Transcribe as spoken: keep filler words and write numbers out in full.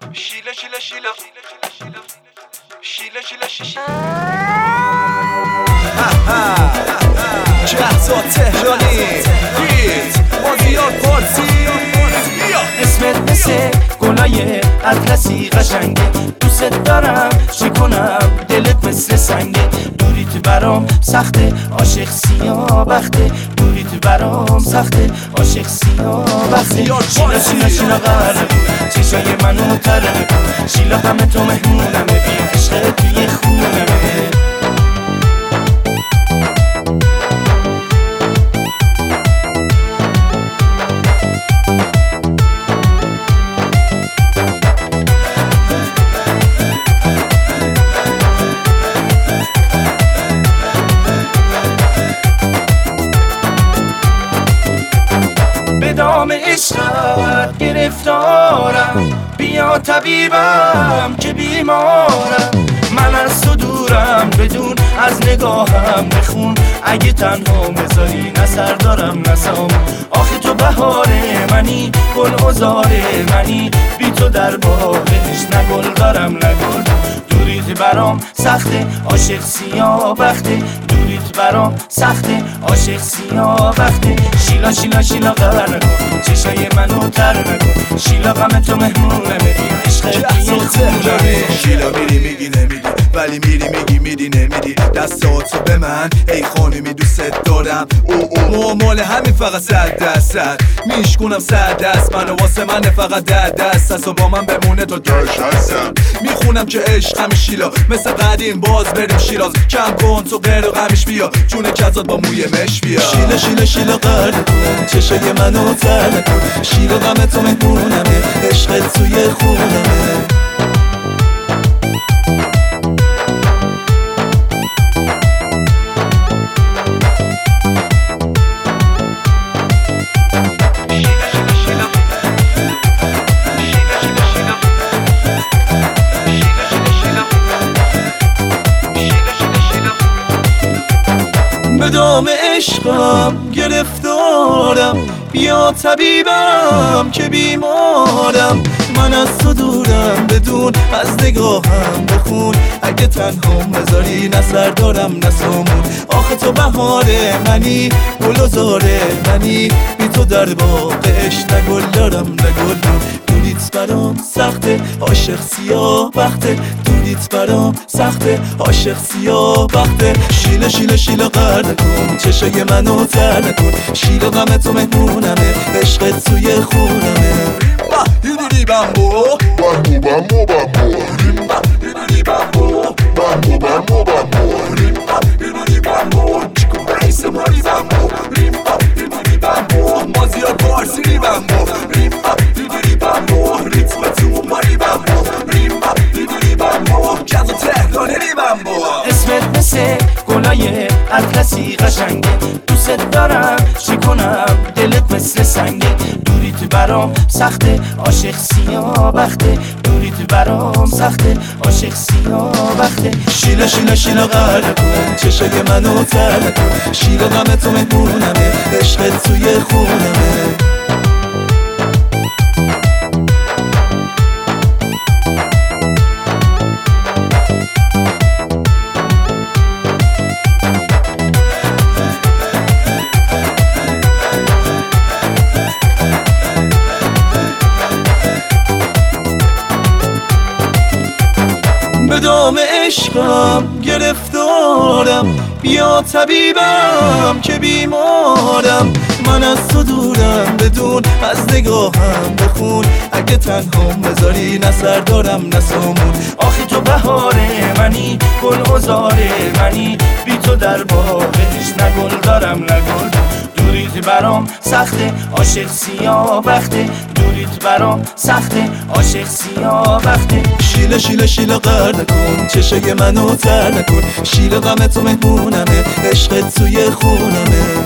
شیلا شیلا شیلا شیلا شیلا شیلا جهزا تهرانی بیت مازیار پارسی اسمت مثل گلای اطلسی قشنگه، دوست دارم چی کنم دلت مثل سنگه. دوریت برام سخته عاشق سیاه بخته، دوریت برام سخته عاشق سیاه بخته. شیلا شیلا شیلا قراره چشای منو تره، شیلا همه تو مهمونمه، بیا عشق توی خونمه. به دام عشقت گرفتارم، بیا طبیبم که بیمارم. من از تو دورم بدون از نگاهم بخون، اگه تنها مزاری نه سر دارم نه سامون. آخه تو بهار منی گل عذار منی، بی تو در باغش نه گل دارم نه گل. دوریت برام سخته عاشق سیاه بخته، دوریت برام سخته عاشق سیاه بخته. شیلا شیلا شیلا قرار نکن چشای منو تر نکن، شیلا غم تو مهمونمه، بیا عشق توی خونمه. شیلا میری میگی نمیدی ولی میری میگی میدی نمیدی، دستاتو به من ای خانمی دوست دارم. او او مال همین فقط صد درصد میشکنم صد دست، منو واسه من فقط ده دست است و با من بمونه تو داشت هستم. میخونم که عشق همین شیلا مثل قدیم باز بریم شیراز، کم کن تو غیر و غمش بیا جون کزاد با موی مش بیا. شیلا شیلا شیلا قرد کن چشای منو تر نکن، شیلا غم تو مهمونمه، عشق توی خونمه. به دام عشقم گرفتارم، بیا طبیبم که بیمارم. من از تو دورم بدون از نگاهم بخون، اگه تنها مزاری نه سر دارم نه سامون. آخه تو بهار منی گل و زاره منی، بی تو در باغش نه گل دارم نه گل. دوریت برام سخته عاشق سیاه بخته، دوریت برام سخته عاشق سیاه بخته. شیلا شیلا شیلا قرد نکن چشای منو تر نکن، شیلا غم تو مهمونمه، عشق توی خونمه. دیدی بامبو بامبو بامبو بامبو ریمبا دیدی بامبو بامبو بامبو بامبو ریمبا دیدی بامبو چیکو رئیس ماری بامبو ریمبا دیدی بامبو مازیار پارسی بامبو ریمبا دیدی بامبو ریتم تو ماری بامبو ریمبا دیدی بامبو کزا تهرانی بامبو. اسمت مثل گلای اطلسی قشنگه، دوست دارم چی کنم دلت مثل سنگه. دوریت برام سخته عاشق سیاه بخته، دوریت برام سخته عاشق سیاه بخته. شیلا شیلا شیلا قرد کن چشای منو تر نکن، شیلا غم تو مهمونمه، عشق توی خونمه. به دام عشقم گرفتارم، بیا طبیبم که بیمارم. من از تو دورم بدون از نگاهم بخون، اگه تنها مزاری نه سر دارم نه سامون. آخه تو بهار منی گل عذار منی، بی تو در باغش نه گل دارم نه گل. دوریت برام سخته عاشق سیاه بخته، دوریت برام سخته عاشق سیاه بخته. شیلا شیلا شیلا قرد نکن چشای منو تر نکن، شیلا غم تو مهمونمه، عشق توی خونمه.